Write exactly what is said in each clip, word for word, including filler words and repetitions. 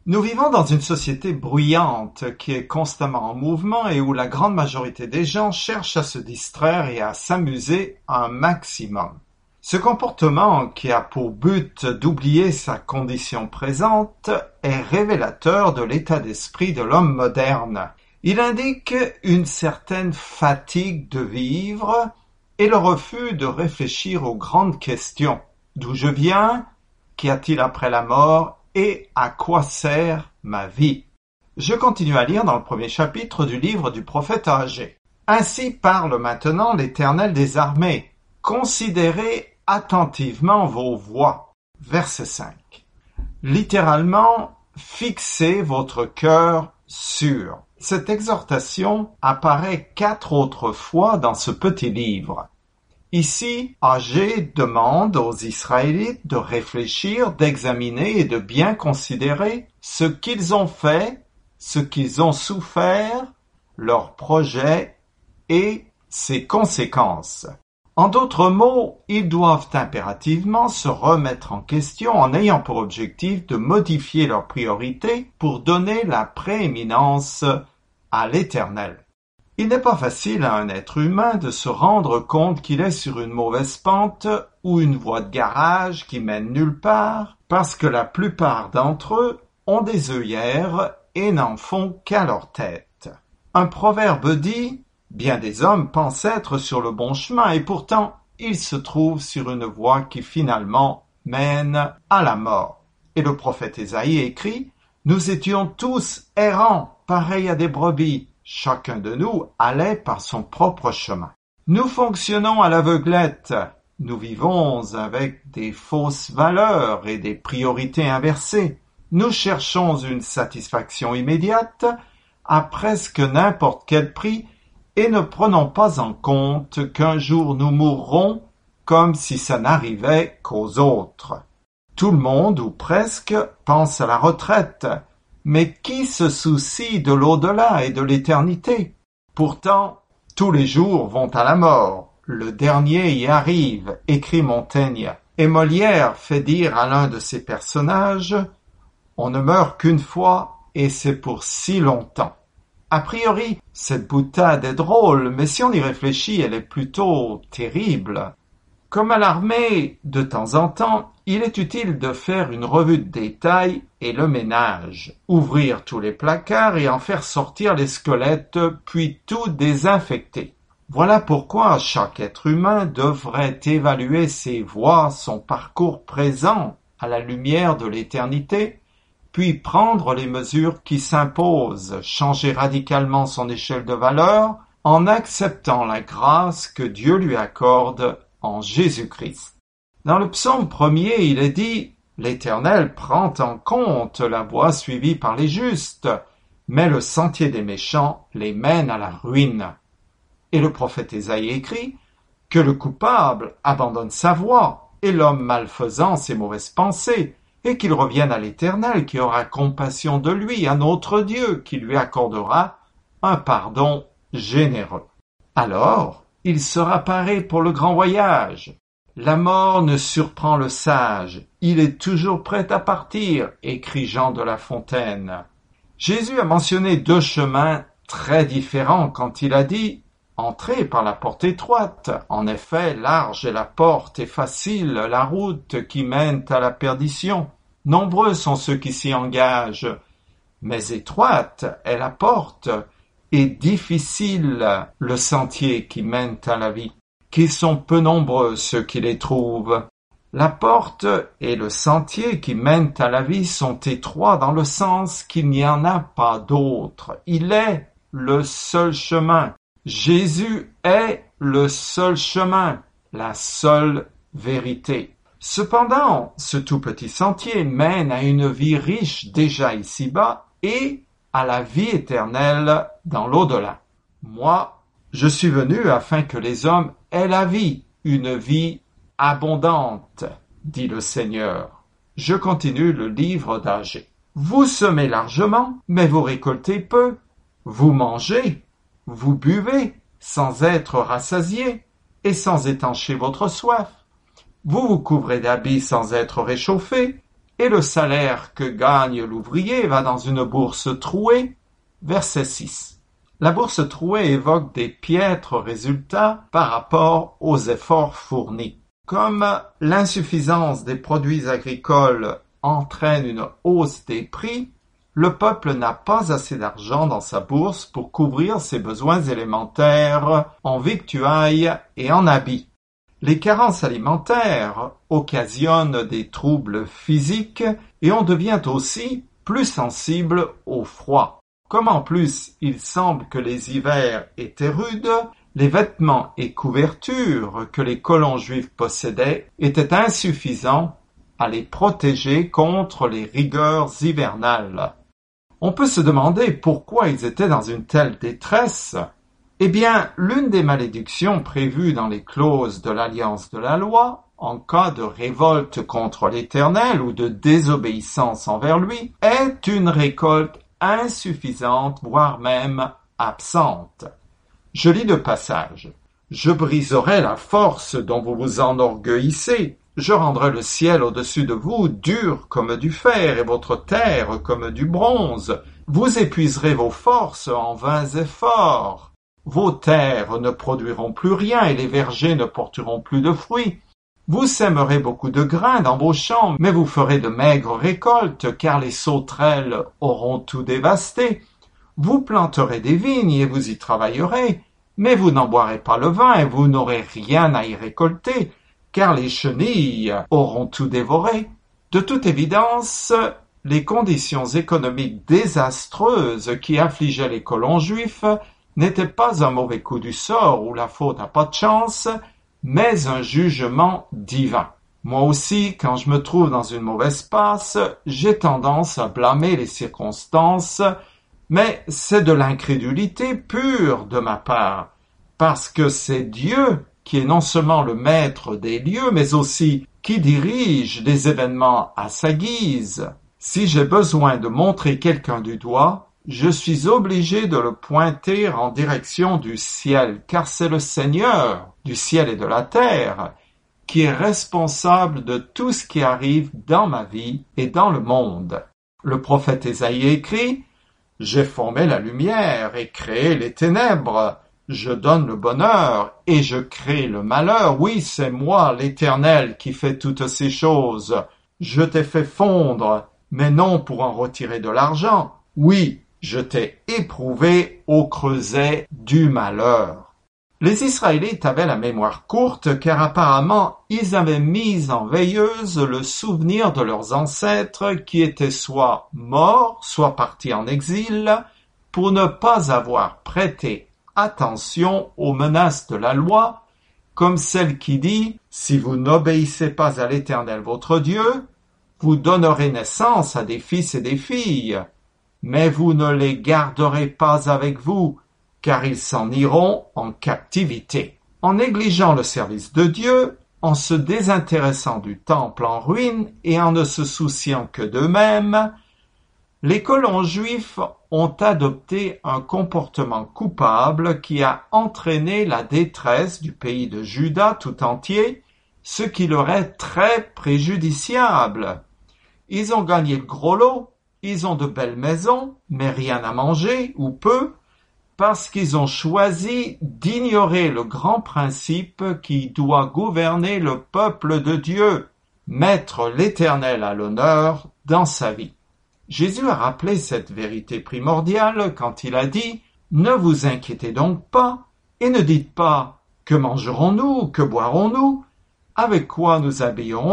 Nous vivons dans une société bruyante qui est constamment en mouvement et où la grande majorité des gens cherchent à se distraire et à s'amuser un maximum. Ce comportement, qui a pour but d'oublier sa condition présente, est révélateur de l'état d'esprit de l'homme moderne. Il indique une certaine fatigue de vivre et le refus de réfléchir aux grandes questions. D'où je viens? Qu'y a-t-il après la mort? Et à quoi sert ma vie? Je continue à lire dans le premier chapitre du livre du prophète Agé. Ainsi parle maintenant l'Éternel des armées. Considérez attentivement vos voies. Verset cinq. Littéralement, fixez votre cœur sur. Cette exhortation apparaît quatre autres fois dans ce petit livre. Ici, Agé demande aux Israélites de réfléchir, d'examiner et de bien considérer ce qu'ils ont fait, ce qu'ils ont souffert, leurs projets et ses conséquences. En d'autres mots, ils doivent impérativement se remettre en question en ayant pour objectif de modifier leurs priorités pour donner la prééminence à l'Éternel. Il n'est pas facile à un être humain de se rendre compte qu'il est sur une mauvaise pente ou une voie de garage qui mène nulle part, parce que la plupart d'entre eux ont des œillères et n'en font qu'à leur tête. Un proverbe dit « Bien des hommes pensent être sur le bon chemin et pourtant ils se trouvent sur une voie qui finalement mène à la mort. » Et le prophète Ésaïe écrit « Nous étions tous errants, pareils à des brebis. » Chacun de nous allait par son propre chemin. Nous fonctionnons à l'aveuglette. Nous vivons avec des fausses valeurs et des priorités inversées. Nous cherchons une satisfaction immédiate à presque n'importe quel prix et ne prenons pas en compte qu'un jour nous mourrons comme si ça n'arrivait qu'aux autres. Tout le monde, ou presque, pense à la retraite. Mais qui se soucie de l'au-delà et de l'éternité? Pourtant, tous les jours vont à la mort. Le dernier y arrive, écrit Montaigne. Et Molière fait dire à l'un de ses personnages « On ne meurt qu'une fois, et c'est pour si longtemps. » A priori, cette boutade est drôle, mais si on y réfléchit, elle est plutôt terrible. Comme à l'armée, de temps en temps, il est utile de faire une revue de détail et le ménage, ouvrir tous les placards et en faire sortir les squelettes, puis tout désinfecter. Voilà pourquoi chaque être humain devrait évaluer ses voies, son parcours présent à la lumière de l'éternité, puis prendre les mesures qui s'imposent, changer radicalement son échelle de valeur en acceptant la grâce que Dieu lui accorde en Jésus-Christ. Dans le psaume premier, il est dit « L'Éternel prend en compte la voie suivie par les justes, mais le sentier des méchants les mène à la ruine. » Et le prophète Ésaïe écrit « Que le coupable abandonne sa voie, et l'homme malfaisant ses mauvaises pensées, et qu'il revienne à l'Éternel qui aura compassion de lui, un autre Dieu qui lui accordera un pardon généreux. » Alors, il sera paré pour le grand voyage. La mort ne surprend le sage, il est toujours prêt à partir, écrit Jean de La Fontaine. Jésus a mentionné deux chemins très différents quand il a dit « Entrez par la porte étroite ». En effet, large est la porte et facile la route qui mène à la perdition. Nombreux sont ceux qui s'y engagent, mais étroite est la porte et difficile le sentier qui mène à la vie. Qu'ils sont peu nombreux ceux qui les trouvent. La porte et le sentier qui mènent à la vie sont étroits dans le sens qu'il n'y en a pas d'autre. Il est le seul chemin. Jésus est le seul chemin, la seule vérité. Cependant, ce tout petit sentier mène à une vie riche déjà ici-bas et à la vie éternelle dans l'au-delà. Moi, je suis venu afin que les hommes aient la vie, une vie abondante, dit le Seigneur. Je continue le livre d'Agé. Vous semez largement, mais vous récoltez peu. Vous mangez, vous buvez, sans être rassasiés et sans étancher votre soif. Vous vous couvrez d'habits sans être réchauffés, et le salaire que gagne l'ouvrier va dans une bourse trouée. Verset six. La bourse trouée évoque des piètres résultats par rapport aux efforts fournis. Comme l'insuffisance des produits agricoles entraîne une hausse des prix, le peuple n'a pas assez d'argent dans sa bourse pour couvrir ses besoins élémentaires en victuailles et en habits. Les carences alimentaires occasionnent des troubles physiques et on devient aussi plus sensible au froid. Comme en plus il semble que les hivers étaient rudes, les vêtements et couvertures que les colons juifs possédaient étaient insuffisants à les protéger contre les rigueurs hivernales. On peut se demander pourquoi ils étaient dans une telle détresse. Eh bien, l'une des malédictions prévues dans les clauses de l'Alliance de la loi, en cas de révolte contre l'Éternel ou de désobéissance envers lui, est une récolte insuffisante, voire même absente. Je lis le passage. « Je briserai la force dont vous vous enorgueillissez. Je rendrai le ciel au-dessus de vous dur comme du fer et votre terre comme du bronze. Vous épuiserez vos forces en vains efforts. Vos terres ne produiront plus rien et les vergers ne porteront plus de fruits. Vous sèmerez beaucoup de grains dans vos champs, mais vous ferez de maigres récoltes, car les sauterelles auront tout dévasté. Vous planterez des vignes et vous y travaillerez, mais vous n'en boirez pas le vin et vous n'aurez rien à y récolter, car les chenilles auront tout dévoré. De toute évidence, les conditions économiques désastreuses qui affligeaient les colons juifs n'étaient pas un mauvais coup du sort ou la faute à pas de chance, mais un jugement divin. Moi aussi, quand je me trouve dans une mauvaise passe, j'ai tendance à blâmer les circonstances, mais c'est de l'incrédulité pure de ma part, parce que c'est Dieu qui est non seulement le maître des lieux, mais aussi qui dirige les événements à sa guise. Si j'ai besoin de montrer quelqu'un du doigt, je suis obligé de le pointer en direction du ciel, car c'est le Seigneur du ciel et de la terre qui est responsable de tout ce qui arrive dans ma vie et dans le monde. Le prophète Ésaïe écrit « J'ai formé la lumière et créé les ténèbres. Je donne le bonheur et je crée le malheur. Oui, c'est moi, l'Éternel, qui fait toutes ces choses. Je t'ai fait fondre, mais non pour en retirer de l'argent. Oui, je t'ai éprouvé au creuset du malheur. » Les Israélites avaient la mémoire courte car apparemment ils avaient mis en veilleuse le souvenir de leurs ancêtres qui étaient soit morts, soit partis en exil, pour ne pas avoir prêté attention aux menaces de la loi, comme celle qui dit « Si vous n'obéissez pas à l'Éternel votre Dieu, vous donnerez naissance à des fils et des filles, mais vous ne les garderez pas avec vous, car ils s'en iront en captivité. » En négligeant le service de Dieu, en se désintéressant du temple en ruine et en ne se souciant que d'eux-mêmes, les colons juifs ont adopté un comportement coupable qui a entraîné la détresse du pays de Juda tout entier, ce qui leur est très préjudiciable. Ils ont gagné le gros lot, ils ont de belles maisons, mais rien à manger, ou peu, parce qu'ils ont choisi d'ignorer le grand principe qui doit gouverner le peuple de Dieu, mettre l'Éternel à l'honneur dans sa vie. Jésus a rappelé cette vérité primordiale quand il a dit « Ne vous inquiétez donc pas, et ne dites pas « Que mangerons-nous, que boirons-nous, avec quoi nous habillerons-nous »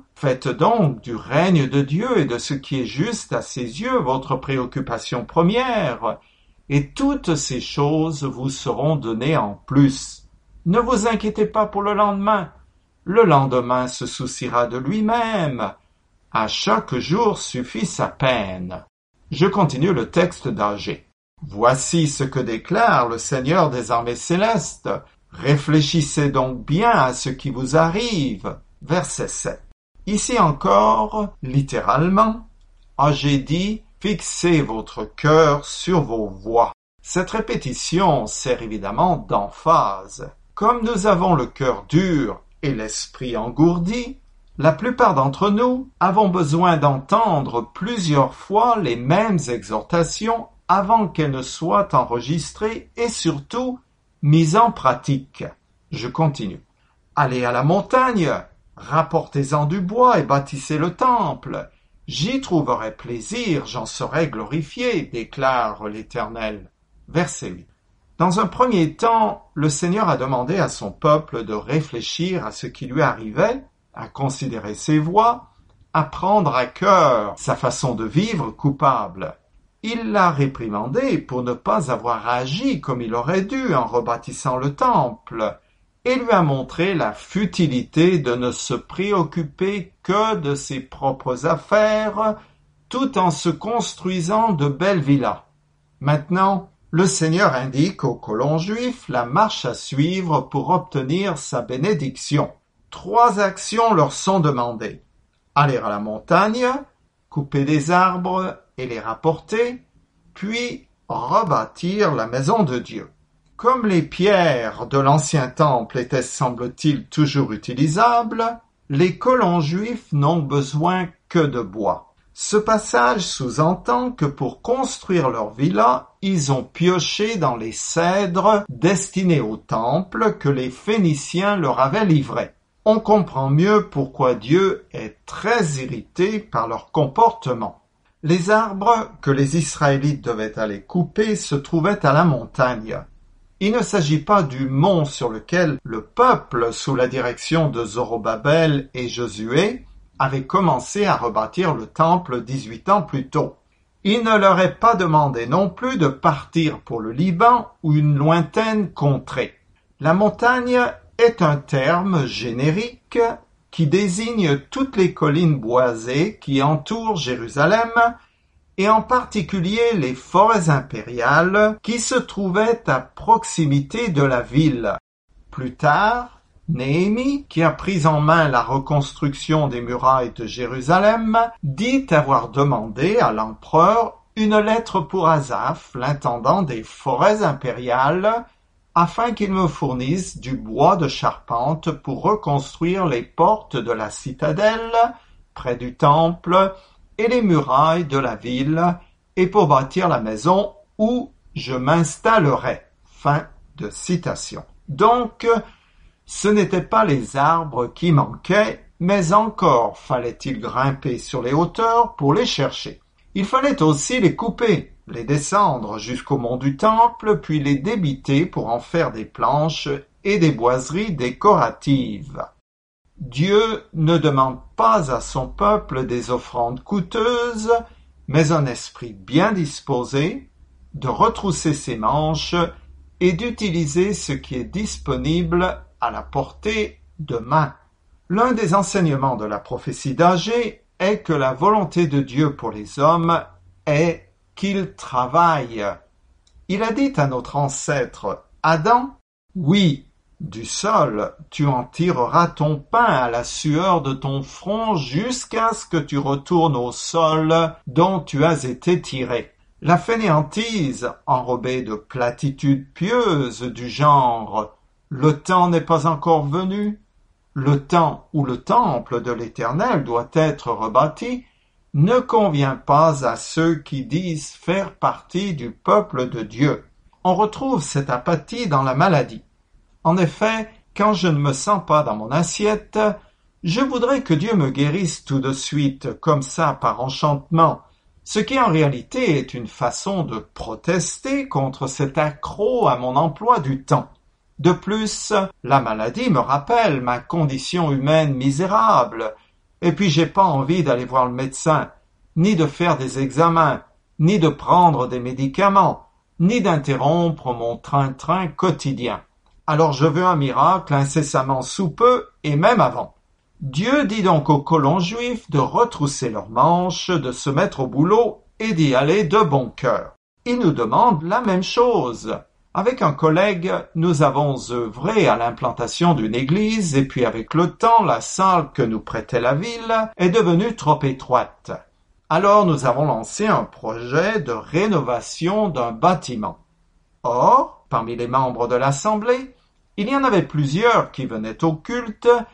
Faites donc du règne de Dieu et de ce qui est juste à ses yeux votre préoccupation première, et toutes ces choses vous seront données en plus. Ne vous inquiétez pas pour le lendemain, le lendemain se souciera de lui-même. À chaque jour suffit sa peine. Je continue le texte d'Agée. Voici ce que déclare le Seigneur des armées célestes. Réfléchissez donc bien à ce qui vous arrive. Verset sept. Ici encore, littéralement, Agée dit « Fixez votre cœur sur vos voies ». Cette répétition sert évidemment d'emphase. Comme nous avons le cœur dur et l'esprit engourdi, La plupart d'entre nous avons besoin d'entendre plusieurs fois les mêmes exhortations avant qu'elles ne soient enregistrées et surtout mises en pratique. Je continue. Allez à la montagne, rapportez-en du bois et bâtissez le temple. J'y trouverai plaisir, j'en serai glorifié, déclare l'Éternel. Verset huit. Dans un premier temps, le Seigneur a demandé à son peuple de réfléchir à ce qui lui arrivait, à considérer ses voies, à prendre à cœur sa façon de vivre coupable. Il l'a réprimandé pour ne pas avoir agi comme il aurait dû en rebâtissant le temple, et lui a montré la futilité de ne se préoccuper que de ses propres affaires, tout en se construisant de belles villas. Maintenant, le Seigneur indique aux colons juifs la marche à suivre pour obtenir sa bénédiction. Trois actions leur sont demandées. Aller à la montagne, couper des arbres et les rapporter, puis rebâtir la maison de Dieu. Comme les pierres de l'ancien temple étaient, semble-t-il, toujours utilisables, les colons juifs n'ont besoin que de bois. Ce passage sous-entend que pour construire leur villa, ils ont pioché dans les cèdres destinés au temple que les Phéniciens leur avaient livrés. On comprend mieux pourquoi Dieu est très irrité par leur comportement. Les arbres que les Israélites devaient aller couper se trouvaient à la montagne. Il ne s'agit pas du mont sur lequel le peuple, sous la direction de Zorobabel et Josué, avait commencé à rebâtir le temple dix-huit ans plus tôt. Il ne leur est pas demandé non plus de partir pour le Liban ou une lointaine contrée. La montagne est un terme générique qui désigne toutes les collines boisées qui entourent Jérusalem et en particulier les forêts impériales qui se trouvaient à proximité de la ville. Plus tard, Néhémie, qui a pris en main la reconstruction des murailles de Jérusalem, dit avoir demandé à l'empereur une lettre pour Asaph, l'intendant des forêts impériales, afin qu'il me fournisse du bois de charpente pour reconstruire les portes de la citadelle, près du temple, et les murailles de la ville, et pour bâtir la maison où je m'installerai. Fin de citation. Donc, ce n'étaient pas les arbres qui manquaient, mais encore fallait-il grimper sur les hauteurs pour les chercher. Il fallait aussi les couper, les descendre jusqu'au mont du temple, puis les débiter pour en faire des planches et des boiseries décoratives. Dieu ne demande pas à son peuple des offrandes coûteuses, mais un esprit bien disposé, de retrousser ses manches et d'utiliser ce qui est disponible à la portée de main. L'un des enseignements de la prophétie d'Agée est que la volonté de Dieu pour les hommes est qu'ils travaillent. Il a dit à notre ancêtre Adam, « Oui, du sol, tu en tireras ton pain à la sueur de ton front jusqu'à ce que tu retournes au sol dont tu as été tiré. » La fainéantise, enrobée de platitudes pieuses du genre « Le temps n'est pas encore venu », le temps où le temple de l'Éternel doit être rebâti, ne convient pas à ceux qui disent faire partie du peuple de Dieu. On retrouve cette apathie dans la maladie. En effet, quand je ne me sens pas dans mon assiette, je voudrais que Dieu me guérisse tout de suite, comme ça, par enchantement, ce qui en réalité est une façon de protester contre cet accroc à mon emploi du temps. De plus, la maladie me rappelle ma condition humaine misérable, et puis j'ai pas envie d'aller voir le médecin, ni de faire des examens, ni de prendre des médicaments, ni d'interrompre mon train-train quotidien. Alors je veux un miracle incessamment sous peu, et même avant. Dieu dit donc aux colons juifs de retrousser leurs manches, de se mettre au boulot et d'y aller de bon cœur. Il nous demande la même chose. Avec un collègue, nous avons œuvré à l'implantation d'une église et puis avec le temps, la salle que nous prêtait la ville est devenue trop étroite. Alors nous avons lancé un projet de rénovation d'un bâtiment. Or, parmi les membres de l'Assemblée, il y en avait plusieurs qui venaient au culte,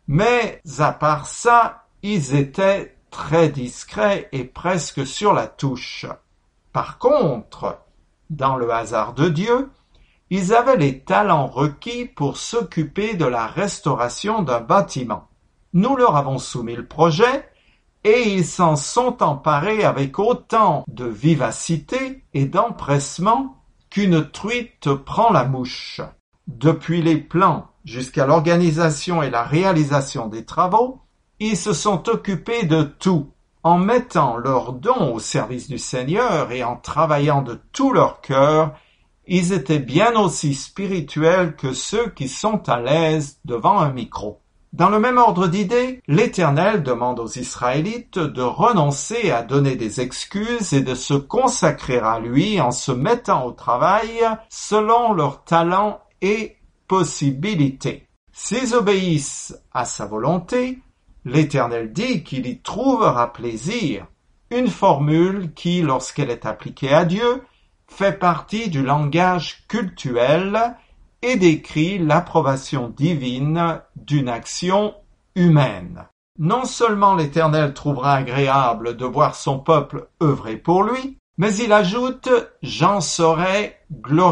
Mais à part ça, ils étaient très discrets et presque sur la touche. Par contre, dans le hasard de Dieu, ils avaient les talents requis pour s'occuper de la restauration d'un bâtiment. Nous leur avons soumis le projet et ils s'en sont emparés avec autant de vivacité et d'empressement qu'une truite prend la mouche. Depuis les plans jusqu'à l'organisation et la réalisation des travaux, ils se sont occupés de tout, en mettant leurs dons au service du Seigneur et en travaillant de tout leur cœur. Ils étaient bien aussi spirituels que ceux qui sont à l'aise devant un micro. Dans le même ordre d'idées, l'Éternel demande aux Israélites de renoncer à donner des excuses et de se consacrer à lui en se mettant au travail selon leurs talents et possibilités. S'ils obéissent à sa volonté, l'Éternel dit qu'il y trouvera plaisir, une formule qui, lorsqu'elle est appliquée à Dieu, fait partie du langage cultuel et décrit l'approbation divine d'une action humaine. Non seulement l'Éternel trouvera agréable de voir son peuple œuvrer pour lui, mais il ajoute « j'en serai glorifié ».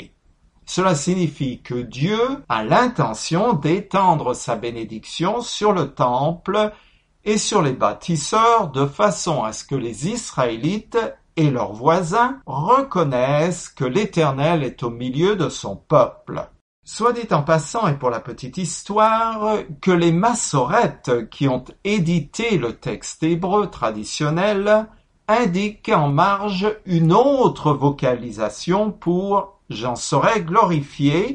Cela signifie que Dieu a l'intention d'étendre sa bénédiction sur le temple et sur les bâtisseurs de façon à ce que les Israélites et leurs voisins reconnaissent que l'Éternel est au milieu de son peuple. Soit dit en passant, et pour la petite histoire, que les massorètes qui ont édité le texte hébreu traditionnel indiquent en marge une autre vocalisation pour « j'en serai glorifié »,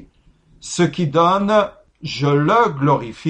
ce qui donne « je le glorifierai »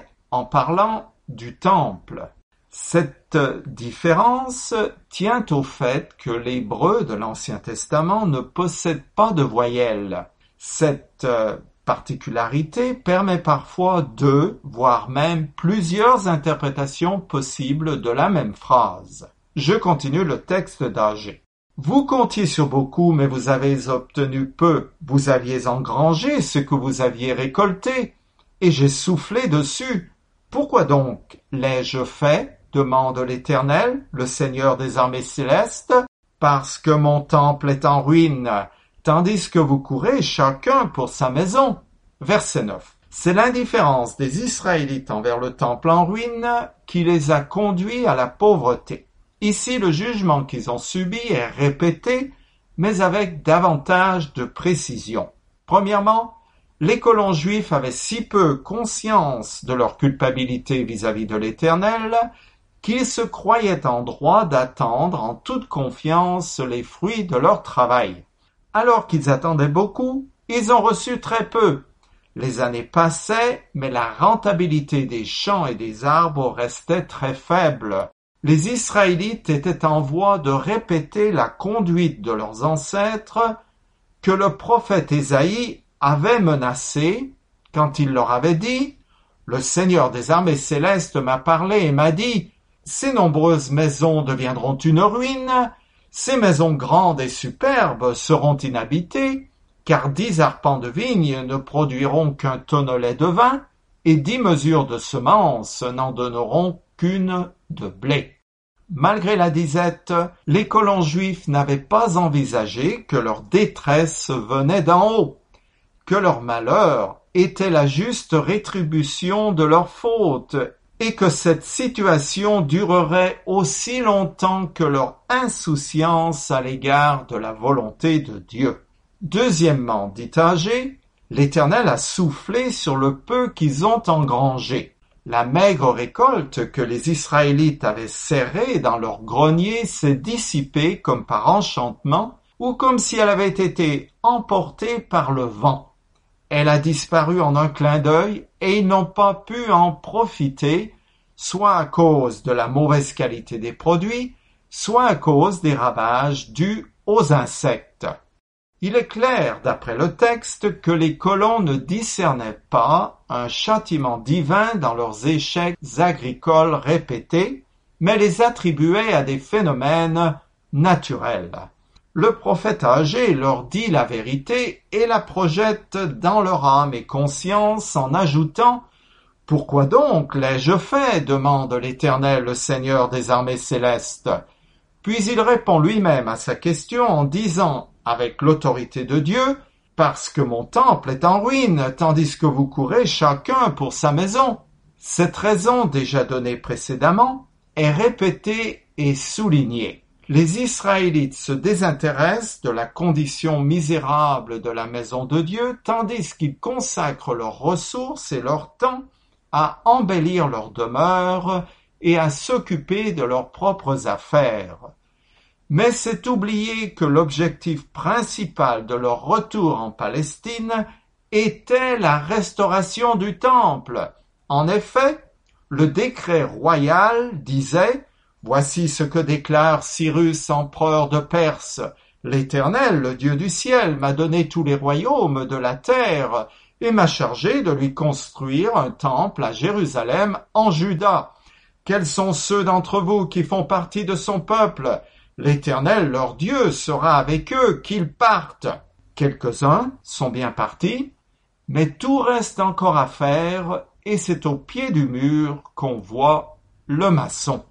en parlant du temple. Cette différence tient au fait que l'hébreu de l'Ancien Testament ne possède pas de voyelles. Cette particularité permet parfois deux, voire même plusieurs interprétations possibles de la même phrase. Je continue le texte d'Agé. Vous comptiez sur beaucoup, mais vous avez obtenu peu. Vous aviez engrangé ce que vous aviez récolté, et j'ai soufflé dessus. Pourquoi donc l'ai-je fait ? Demande l'Éternel, le Seigneur des armées célestes, parce que mon temple est en ruine, tandis que vous courez chacun pour sa maison. Verset neuf. C'est l'indifférence des Israélites envers le temple en ruine qui les a conduits à la pauvreté. Ici, le jugement qu'ils ont subi est répété, mais avec davantage de précision. Premièrement, les colons juifs avaient si peu conscience de leur culpabilité vis-à-vis de l'Éternel qu'ils se croyaient en droit d'attendre en toute confiance les fruits de leur travail. Alors qu'ils attendaient beaucoup, ils ont reçu très peu. Les années passaient, mais la rentabilité des champs et des arbres restait très faible. Les Israélites étaient en voie de répéter la conduite de leurs ancêtres que le prophète Ésaïe avait menacé quand il leur avait dit « Le Seigneur des armées célestes m'a parlé et m'a dit « Ces nombreuses maisons deviendront une ruine, ces maisons grandes et superbes seront inhabitées, car dix arpents de vigne ne produiront qu'un tonnelet de vin, et dix mesures de semences n'en donneront qu'une de blé. » Malgré la disette, les colons juifs n'avaient pas envisagé que leur détresse venait d'en haut, que leur malheur était la juste rétribution de leur faute, et que cette situation durerait aussi longtemps que leur insouciance à l'égard de la volonté de Dieu. Deuxièmement, dit Agé, l'Éternel a soufflé sur le peu qu'ils ont engrangé. La maigre récolte que les Israélites avaient serrée dans leur grenier s'est dissipée comme par enchantement ou comme si elle avait été emportée par le vent. Elle a disparu en un clin d'œil et ils n'ont pas pu en profiter, soit à cause de la mauvaise qualité des produits, soit à cause des ravages dus aux insectes. Il est clair, d'après le texte, que les colons ne discernaient pas un châtiment divin dans leurs échecs agricoles répétés, mais les attribuaient à des phénomènes naturels. Le prophète Agé leur dit la vérité et la projette dans leur âme et conscience en ajoutant « Pourquoi donc l'ai-je fait? Demande l'Éternel, le Seigneur des armées célestes. Puis il répond lui-même à sa question en disant, avec l'autorité de Dieu, « Parce que mon temple est en ruine, tandis que vous courez chacun pour sa maison. » Cette raison déjà donnée précédemment est répétée et soulignée. Les Israélites se désintéressent de la condition misérable de la maison de Dieu, tandis qu'ils consacrent leurs ressources et leur temps à embellir leur demeure et à s'occuper de leurs propres affaires. Mais c'est oublier que l'objectif principal de leur retour en Palestine était la restauration du temple. En effet, le décret royal disait « Voici ce que déclare Cyrus, empereur de Perse. L'Éternel, le Dieu du ciel, m'a donné tous les royaumes de la terre et m'a chargé de lui construire un temple à Jérusalem en Juda. Quels sont ceux d'entre vous qui font partie de son peuple? L'Éternel, leur Dieu, sera avec eux, qu'ils partent. » Quelques-uns sont bien partis, mais tout reste encore à faire et c'est au pied du mur qu'on voit le maçon.